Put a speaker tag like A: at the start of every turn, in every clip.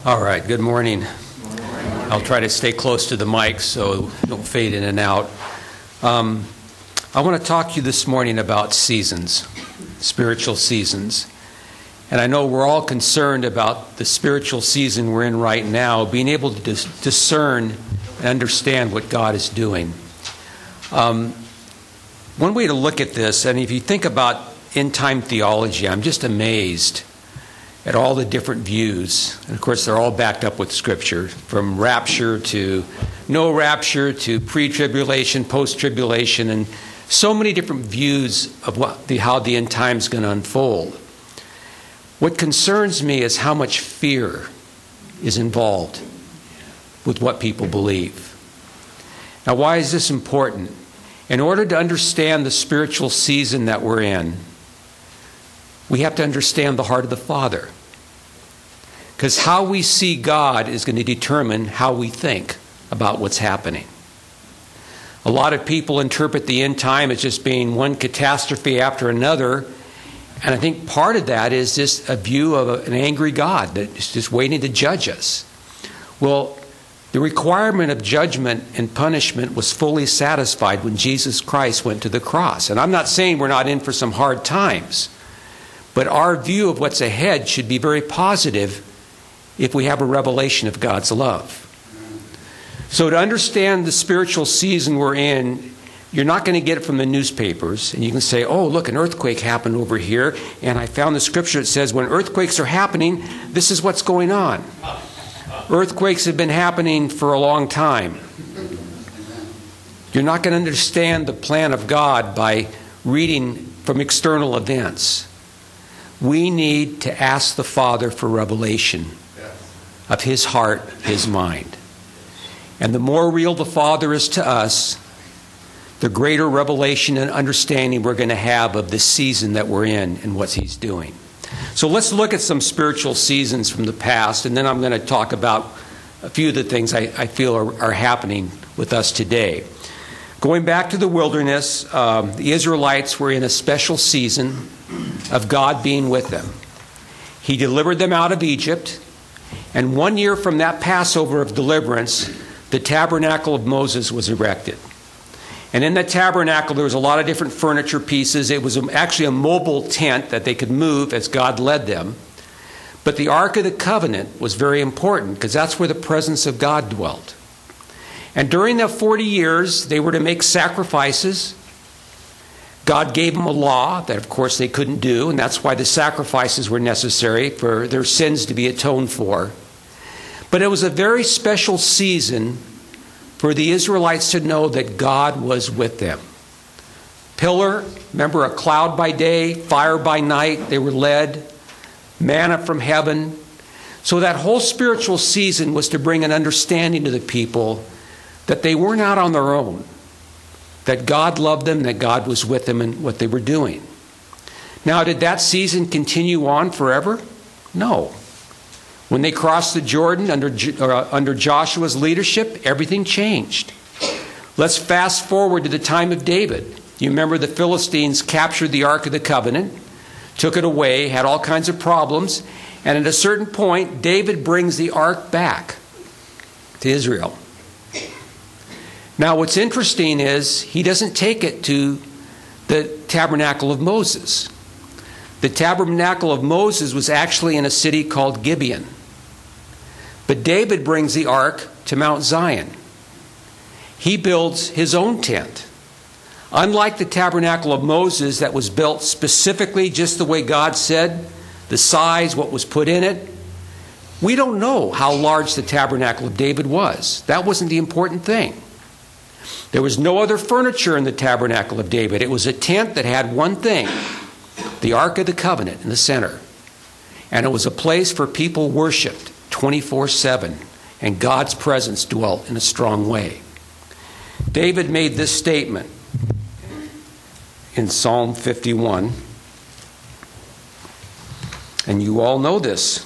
A: All right, good morning. I'll try to stay close to the mic so it don't fade in and out. I want to talk to you this morning about seasons, spiritual seasons. And I know we're all concerned about the spiritual season we're in right now, being able to discern and understand what God is doing. One way to look at this, and if you think about end-time theology, I'm just amazed at all the different views. And of course, they're all backed up with Scripture, from rapture to no rapture to pre-tribulation, post-tribulation, and so many different views of how the end time is going to unfold. What concerns me is how much fear is involved with what people believe. Now, why is this important? In order to understand the spiritual season that we're in, we have to understand the heart of the Father. Because how we see God is going to determine how we think about what's happening. A lot of people interpret the end time as just being one catastrophe after another. And I think part of that is just a view of an angry God that is just waiting to judge us. Well, the requirement of judgment and punishment was fully satisfied when Jesus Christ went to the cross. And I'm not saying we're not in for some hard times. But our view of what's ahead should be very positive if we have a revelation of God's love. So to understand the spiritual season we're in, you're not going to get it from the newspapers. And you can say, oh, look, an earthquake happened over here. And I found the scripture that says when earthquakes are happening, this is what's going on. Earthquakes have been happening for a long time. You're not going to understand the plan of God by reading from external events. We need to ask the Father for revelation of His heart, His mind. And the more real the Father is to us, the greater revelation and understanding we're going to have of this season that we're in and what He's doing. So let's look at some spiritual seasons from the past, and then I'm going to talk about a few of the things I feel are happening with us today. Going back to the wilderness, the Israelites were in a special season of God being with them. He delivered them out of Egypt, and 1 year from that Passover of deliverance, the tabernacle of Moses was erected. And in that tabernacle, there was a lot of different furniture pieces. It was actually a mobile tent that they could move as God led them. But the Ark of the Covenant was very important because that's where the presence of God dwelt. And during that 40 years, they were to make sacrifices. God gave them a law that, of course, they couldn't do, and that's why the sacrifices were necessary for their sins to be atoned for. But it was a very special season for the Israelites to know that God was with them. Pillar, remember, a cloud by day, fire by night, they were led, manna from heaven. So that whole spiritual season was to bring an understanding to the people that they weren't out on their own, that God loved them, that God was with them in what they were doing. Now, did that season continue on forever? No. When they crossed the Jordan under Joshua's leadership, everything changed. Let's fast forward to the time of David. You remember the Philistines captured the Ark of the Covenant, took it away, had all kinds of problems, and at a certain point, David brings the Ark back to Israel. Now, what's interesting is he doesn't take it to the tabernacle of Moses. The tabernacle of Moses was actually in a city called Gibeon. But David brings the ark to Mount Zion. He builds his own tent. Unlike the tabernacle of Moses that was built specifically just the way God said, the size, what was put in it, we don't know how large the tabernacle of David was. That wasn't the important thing. There was no other furniture in the tabernacle of David. It was a tent that had one thing, the Ark of the Covenant in the center. And it was a place for people worshiped 24/7, and God's presence dwelt in a strong way. David made this statement in Psalm 51, and you all know this.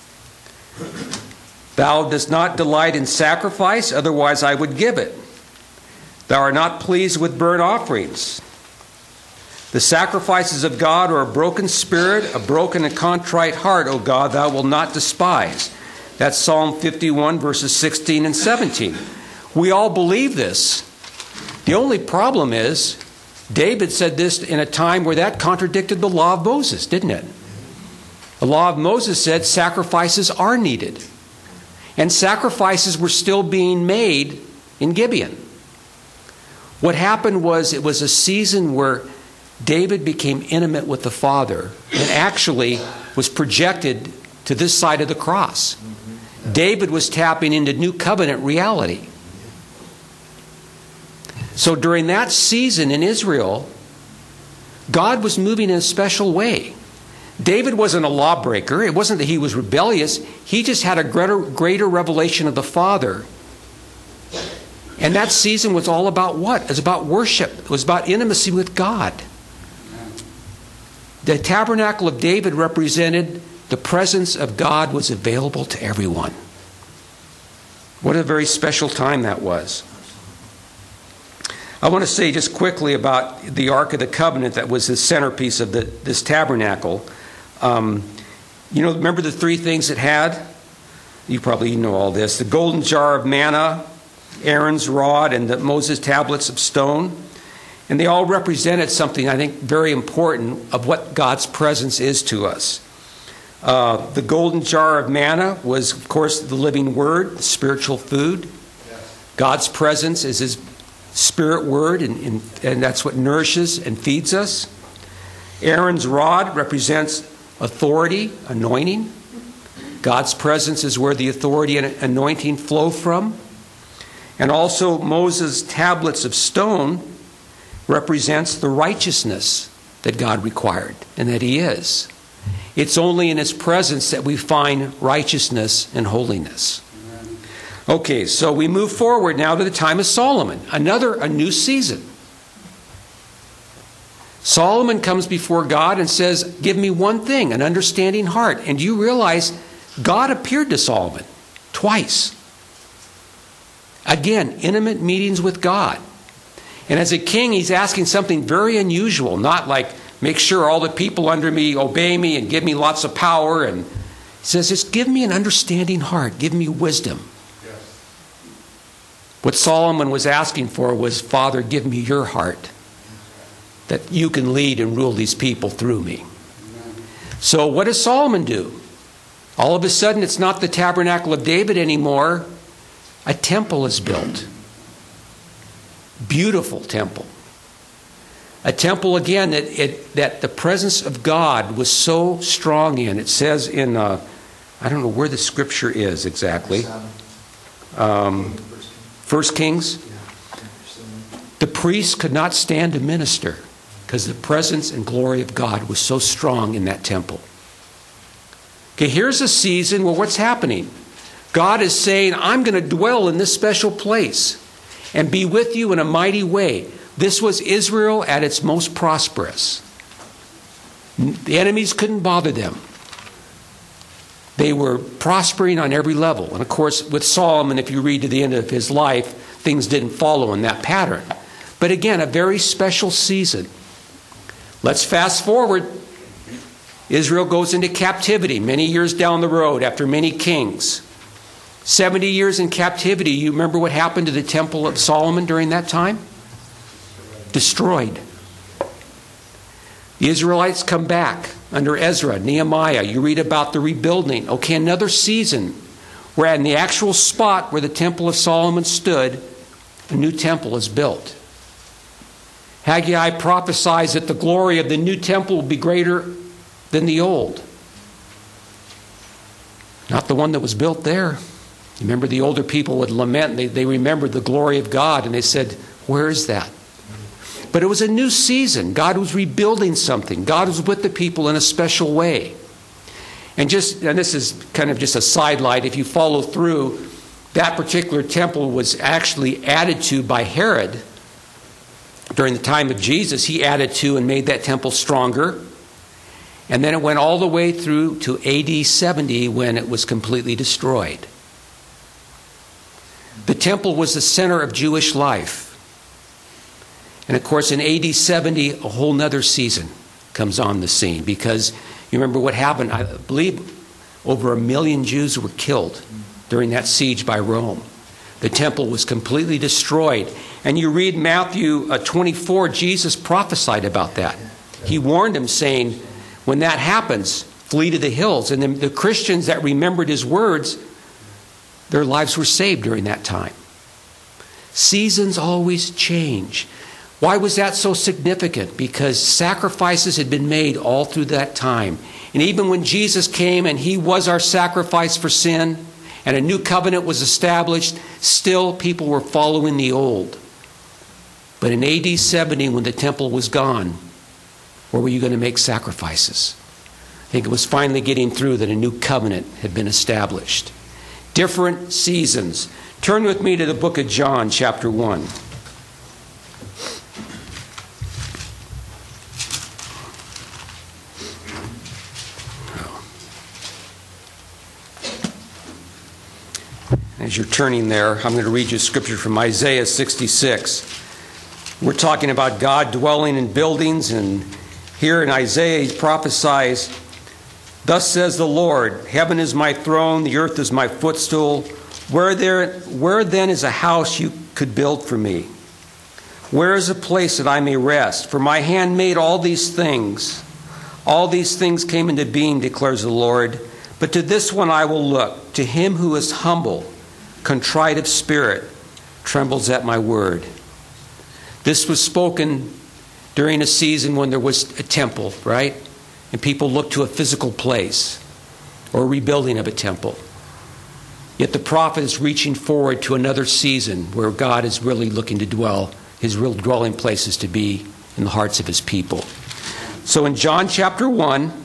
A: Thou dost not delight in sacrifice, otherwise I would give it. Thou art not pleased with burnt offerings. The sacrifices of God are a broken spirit, a broken and contrite heart, O God, thou wilt not despise. That's Psalm 51, verses 16 and 17. We all believe this. The only problem is, David said this in a time where that contradicted the law of Moses, didn't it? The law of Moses said sacrifices are needed. And sacrifices were still being made in Gibeon. What happened was it was a season where David became intimate with the Father and actually was projected to this side of the cross. David was tapping into new covenant reality. So during that season in Israel, God was moving in a special way. David wasn't a lawbreaker. It wasn't that he was rebellious. He just had a greater revelation of the Father. And that season was all about what? It was about worship. It was about intimacy with God. The tabernacle of David represented the presence of God was available to everyone. What a very special time that was. I want to say just quickly about the Ark of the Covenant that was the centerpiece of this tabernacle. Remember the three things it had? You probably know all this. The golden jar of manna, Aaron's rod, and the Moses tablets of stone. And they all represented something, I think, very important of what God's presence is to us. The golden jar of manna was, of course, the living word, the spiritual food. God's presence is his spirit word, and that's what nourishes and feeds us. Aaron's rod represents authority, anointing. God's presence is where the authority and anointing flow from. And also Moses' tablets of stone represents the righteousness that God required and that he is. It's only in his presence that we find righteousness and holiness. Okay, so we move forward now to the time of Solomon, a new season. Solomon comes before God and says, give me one thing, an understanding heart. And you realize God appeared to Solomon twice. Again, intimate meetings with God. And as a king, he's asking something very unusual, not like, make sure all the people under me obey me and give me lots of power. And he says, just give me an understanding heart. Give me wisdom. Yes. What Solomon was asking for was, Father, give me your heart, that you can lead and rule these people through me. Amen. So what does Solomon do? All of a sudden, it's not the tabernacle of David anymore. A temple is built. Beautiful temple. A temple, again, that the presence of God was so strong in. It says in, I don't know where the scripture is exactly. 1 Kings. The priests could not stand to minister because the presence and glory of God was so strong in that temple. Okay, here's a season where what's happening? God is saying, I'm going to dwell in this special place and be with you in a mighty way. This was Israel at its most prosperous. The enemies couldn't bother them. They were prospering on every level. And of course, with Solomon, if you read to the end of his life, things didn't follow in that pattern. But again, a very special season. Let's fast forward. Israel goes into captivity many years down the road after many kings. 70 years in captivity. You remember what happened to the temple of Solomon during that time? Destroyed. The Israelites come back under Ezra, Nehemiah. You read about the rebuilding. Okay, another season where in the actual spot where the temple of Solomon stood, a new temple is built. Haggai prophesies that the glory of the new temple will be greater than the old. Not the one that was built there. Remember, the older people would lament. They remembered the glory of God, and they said, where is that? But it was a new season. God was rebuilding something. God was with the people in a special way. And this is kind of just a sidelight. If you follow through, that particular temple was actually added to by Herod. During the time of Jesus, he added to and made that temple stronger. And then it went all the way through to AD 70 when it was completely destroyed. The temple was the center of Jewish life. And of course, in AD 70, a whole nother season comes on the scene because you remember what happened. I believe over 1 million Jews were killed during that siege by Rome. The temple was completely destroyed. And you read Matthew 24, Jesus prophesied about that. He warned them, saying, when that happens, flee to the hills. And the Christians that remembered his words, their lives were saved during that time. Seasons always change. Why was that so significant? Because sacrifices had been made all through that time. And even when Jesus came and he was our sacrifice for sin, and a new covenant was established, still people were following the old. But in AD 70, when the temple was gone, where were you going to make sacrifices? I think it was finally getting through that a new covenant had been established. Different seasons. Turn with me to the book of John, chapter 1. As you're turning there, I'm going to read you a scripture from Isaiah 66. We're talking about God dwelling in buildings, and here in Isaiah he prophesies, thus says the Lord, heaven is my throne, the earth is my footstool. Where then is a house you could build for me? Where is a place that I may rest? For my hand made all these things. All these things came into being, declares the Lord. But to this one I will look, to him who is humble, contrite of spirit, trembles at my word. This was spoken during a season when there was a temple, right? And people looked to a physical place or a rebuilding of a temple. Yet the prophet is reaching forward to another season where God is really looking to dwell. His real dwelling place is to be in the hearts of his people. So in John chapter 1,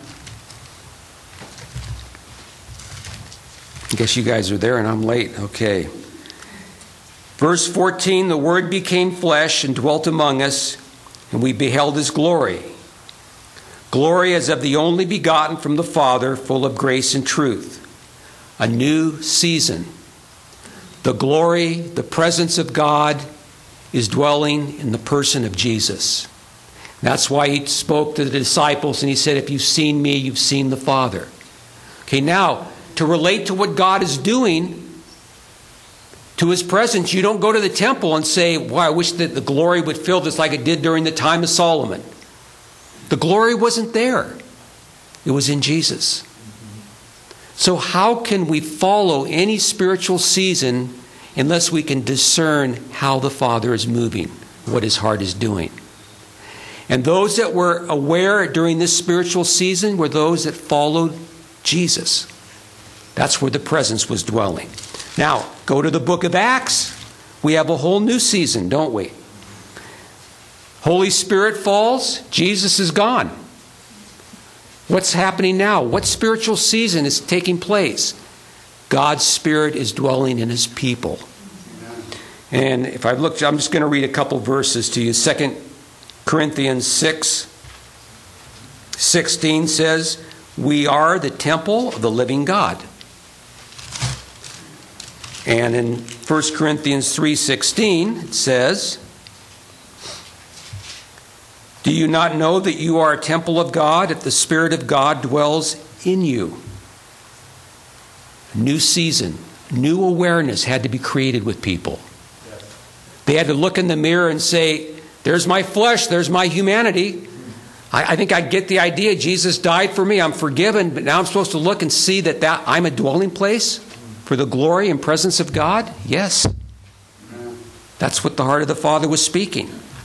A: I guess you guys are there and I'm late. Okay. Verse 14, the Word became flesh and dwelt among us, and we beheld his glory. Glory as of the only begotten from the Father, full of grace and truth. A new season. The glory, the presence of God is dwelling in the person of Jesus. That's why he spoke to the disciples and he said, if you've seen me, you've seen the Father. Okay, now, to relate to what God is doing, to his presence, you don't go to the temple and say, well, I wish that the glory would fill this like it did during the time of Solomon. The glory wasn't there. It was in Jesus. So how can we follow any spiritual season unless we can discern how the Father is moving, what his heart is doing? And those that were aware during this spiritual season were those that followed Jesus. That's where the presence was dwelling. Now, go to the book of Acts. We have a whole new season, don't we? Holy Spirit falls. Jesus is gone. What's happening now? What spiritual season is taking place? God's Spirit is dwelling in his people. And if I look, I'm just going to read a couple verses to you. 2 Corinthians 6:16 says, we are the temple of the living God. And in 1 Corinthians 3:16 it says, do you not know that you are a temple of God if the Spirit of God dwells in you? A new season, new awareness had to be created with people. They had to look in the mirror and say, there's my flesh, there's my humanity. I think I get the idea. Jesus died for me, I'm forgiven, but now I'm supposed to look and see that I'm a dwelling place for the glory and presence of God? Yes. That's what the heart of the Father was speaking.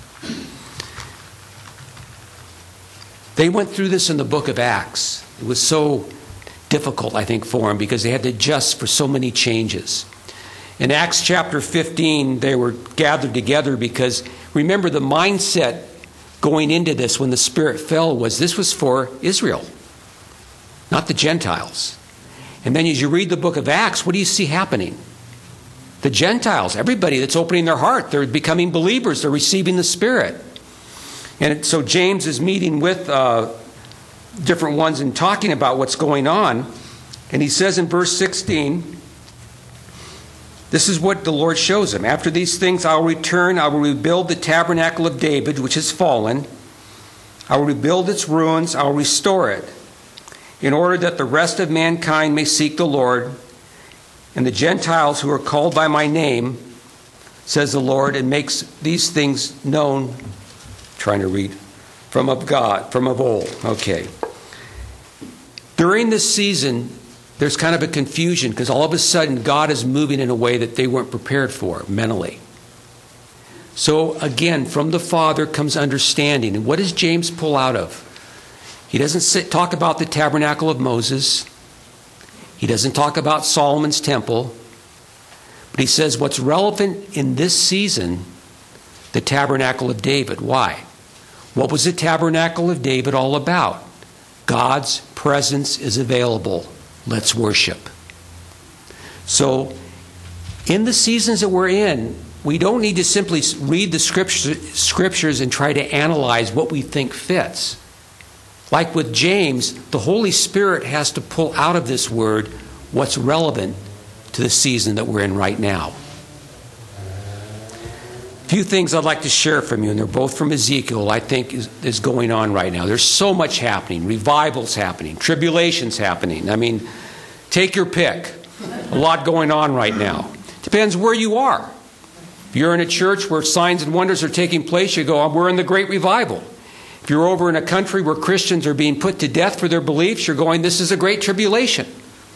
A: They went through this in the book of Acts. It was so difficult, I think, for them because they had to adjust for so many changes. In Acts chapter 15, they were gathered together because, remember, the mindset going into this when the Spirit fell was this was for Israel, not the Gentiles. And then as you read the book of Acts, what do you see happening? The Gentiles, everybody that's opening their heart, they're becoming believers, they're receiving the Spirit. And so James is meeting with different ones and talking about what's going on. And he says in verse 16, this is what the Lord shows him. After these things I will return, I will rebuild the tabernacle of David, which has fallen. I will rebuild its ruins, I will restore it. in order that the rest of mankind may seek the Lord, and the Gentiles who are called by my name, says the Lord, and makes these things known, trying to read, from of God, from of old. Okay. During this season, there's kind of a confusion because all of a sudden God is moving in a way that they weren't prepared for mentally. So again, from the Father comes understanding. And what does James pull out of? He doesn't talk about the tabernacle of Moses. He doesn't talk about Solomon's temple. But he says what's relevant in this season, the tabernacle of David. Why? What was the tabernacle of David all about? God's presence is available. Let's worship. So, in the seasons that we're in, we don't need to simply read the scriptures and try to analyze what we think fits. Like with James, the Holy Spirit has to pull out of this word what's relevant to the season that we're in right now. A few things I'd like to share from you, and they're both from Ezekiel, I think is going on right now. There's so much happening. Revivals happening. Tribulations happening. I mean, take your pick. A lot going on right now. Depends where you are. If you're in a church where signs and wonders are taking place, you go, we're in the Great Revival. If you're over in a country where Christians are being put to death for their beliefs, you're going, this is a great tribulation.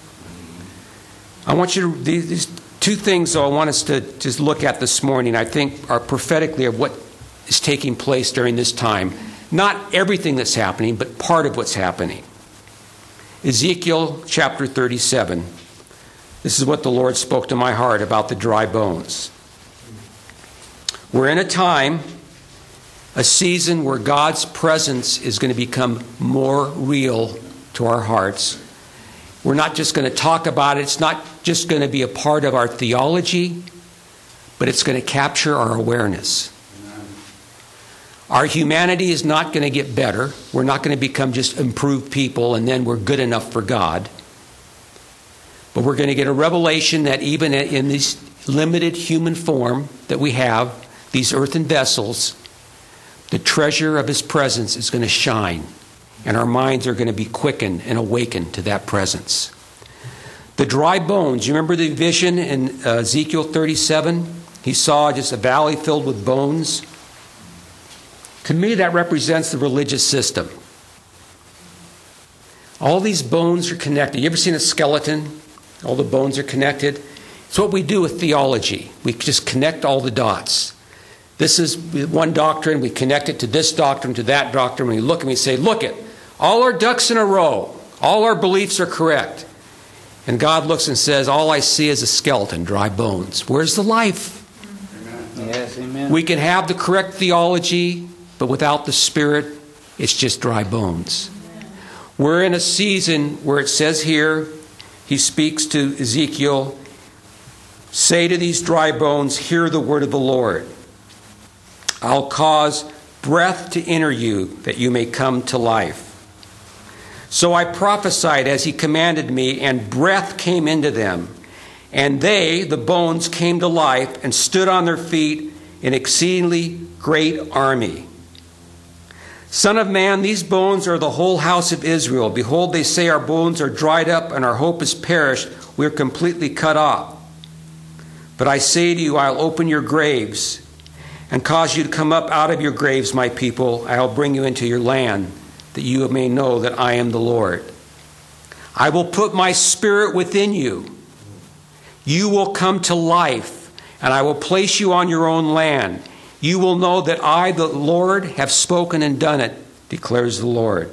A: I want you to, these two things, though, I want us to just look at this morning, I think are prophetically of what is taking place during this time. Not everything that's happening, but part of what's happening. Ezekiel chapter 37. This is what the Lord spoke to my heart about the dry bones. We're in a time, a season where God's presence is going to become more real to our hearts. We're not just going to talk about it. It's not just going to be a part of our theology, but it's going to capture our awareness. Amen. Our humanity is not going to get better. We're not going to become just improved people and then we're good enough for God. But we're going to get a revelation that even in this limited human form that we have, these earthen vessels, the treasure of His presence is going to shine. And our minds are going to be quickened and awakened to that presence. The dry bones, you remember the vision in Ezekiel 37? He saw just a valley filled with bones. To me, that represents the religious system. All these bones are connected. You ever seen a skeleton? All the bones are connected. It's what we do with theology. We just connect all the dots. This is one doctrine. We connect it to this doctrine, to that doctrine. We look and we say, look it. All our ducks in a row. All our beliefs are correct. And God looks and says, all I see is a skeleton, dry bones. Where's the life?
B: Amen. Yes, amen.
A: We can have the correct theology, but without the Spirit, it's just dry bones. We're in a season where it says here, He speaks to Ezekiel, say to these dry bones, hear the word of the Lord. I'll cause breath to enter you, that you may come to life. So I prophesied as He commanded me, and breath came into them. And they, the bones, came to life and stood on their feet, an exceedingly great army. Son of man, these bones are the whole house of Israel. Behold, they say, our bones are dried up, and our hope is perished. We are completely cut off. But I say to you, I'll open your graves and cause you to come up out of your graves, my people. I'll bring you into your land, that you may know that I am the Lord. I will put my Spirit within you. You will come to life, and I will place you on your own land. You will know that I, the Lord, have spoken and done it, declares the Lord.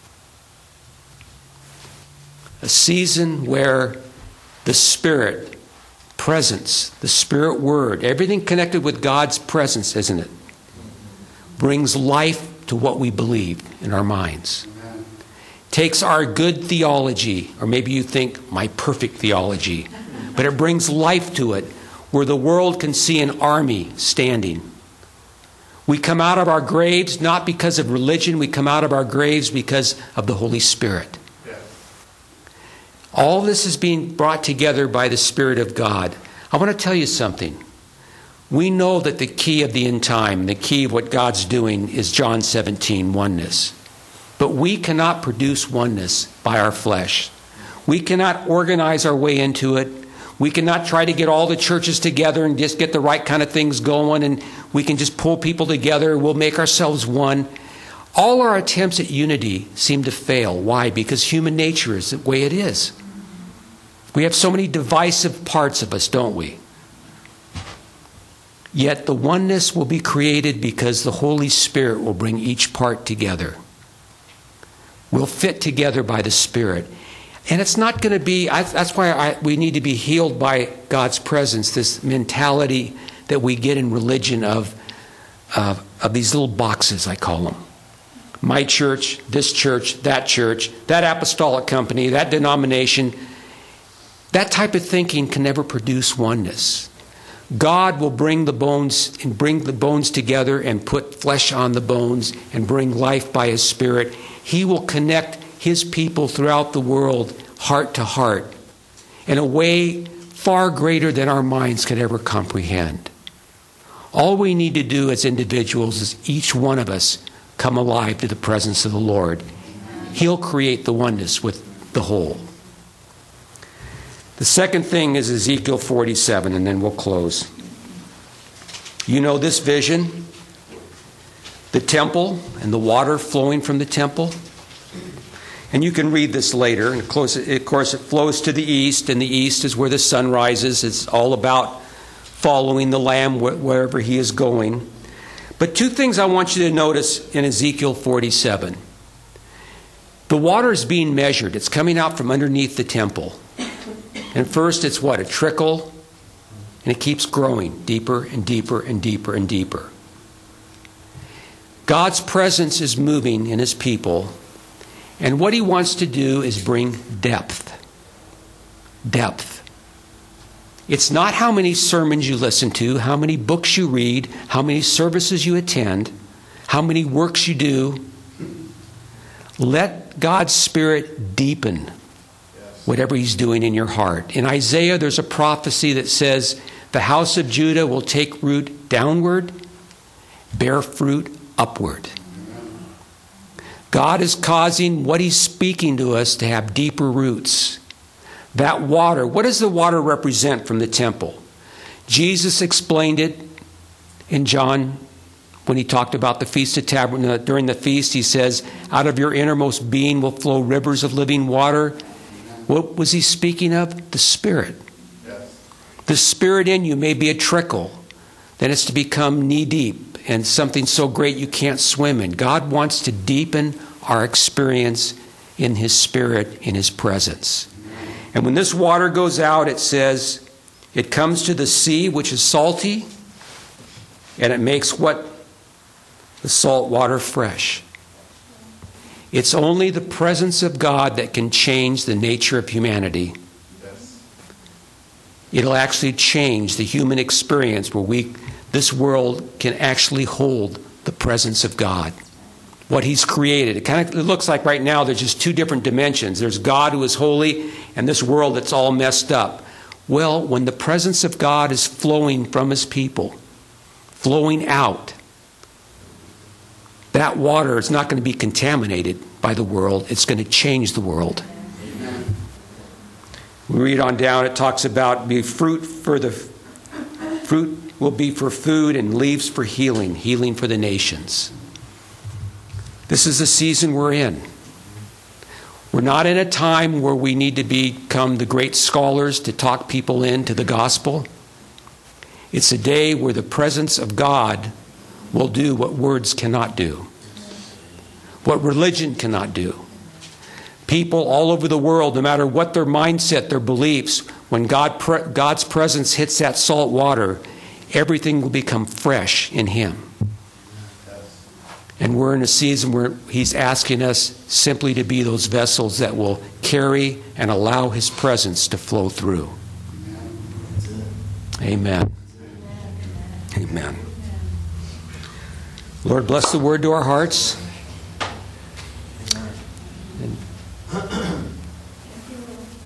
A: A season where the Spirit presence, the Spirit word, everything connected with God's presence, isn't it? Brings life to what we believe in our minds. Amen. Takes our good theology, or maybe you think my perfect theology, but it brings life to it where the world can see an army standing. We come out of our graves not because of religion, we come out of our graves because of the Holy Spirit. Yeah. All this is being brought together by the Spirit of God. I want to tell you something. We know that the key of the end time, the key of what God's doing is John 17, oneness. But we cannot produce oneness by our flesh. We cannot organize our way into it. We cannot try to get all the churches together and just get the right kind of things going, and we can just pull people together. We'll make ourselves one. All our attempts at unity seem to fail. Why? Because human nature is the way it is. We have so many divisive parts of us, don't we? Yet the oneness will be created because the Holy Spirit will bring each part together. We'll fit together by the Spirit. And it's not going to be, that's why we need to be healed by God's presence, this mentality that we get in religion of these little boxes, I call them. My church, that apostolic company, that denomination. That type of thinking can never produce oneness. God will bring the bones together and put flesh on the bones and bring life by His Spirit. He will connect His people throughout the world, heart to heart, in a way far greater than our minds could ever comprehend. All we need to do as individuals is each one of us come alive to the presence of the Lord. He'll create the oneness with the whole. The second thing is Ezekiel 47, and then we'll close. You know this vision? The temple and the water flowing from the temple. And you can read this later. And of course, it flows to the east, and the east is where the sun rises. It's all about following the Lamb wherever he is going. But two things I want you to notice in Ezekiel 47. The water is being measured. It's coming out from underneath the temple. And first it's what? A trickle. And it keeps growing deeper and deeper and deeper and deeper. God's presence is moving in His people. And what He wants to do is bring depth. Depth. It's not how many sermons you listen to, how many books you read, how many services you attend, how many works you do. Let God's Spirit deepen whatever He's doing in your heart. In Isaiah, there's a prophecy that says the house of Judah will take root downward, bear fruit upward. God is causing what He's speaking to us to have deeper roots. That water, what does the water represent from the temple? Jesus explained it in John when He talked about the Feast of Tabernacles. During the feast, He says, out of your innermost being will flow rivers of living water. What was He speaking of? The Spirit. Yes. The Spirit in you may be a trickle. Then it's to become knee deep and something so great you can't swim in. God wants to deepen our experience in His Spirit, in His presence. And when this water goes out, it says, it comes to the sea, which is salty, and it makes what? The salt water fresh. It's only the presence of God that can change the nature of humanity. Yes. It'll actually change the human experience where this world can actually hold the presence of God. What He's created. It looks like right now there's just two different dimensions. There's God who is holy and this world that's all messed up. Well, when the presence of God is flowing from His people, flowing out, that water is not going to be contaminated by the world. It's going to change the world. Amen. We read on down, it talks about fruit will be for food and leaves for healing for the nations. This is the season we're in. We're not in a time where we need to become the great scholars to talk people into the gospel. It's a day where the presence of God will do what words cannot do, what religion cannot do. People all over the world, no matter what their mindset, their beliefs, when God's presence hits that salt water, everything will become fresh in Him. And we're in a season where He's asking us simply to be those vessels that will carry and allow His presence to flow through. Amen. Amen. Lord, bless the word to our hearts. And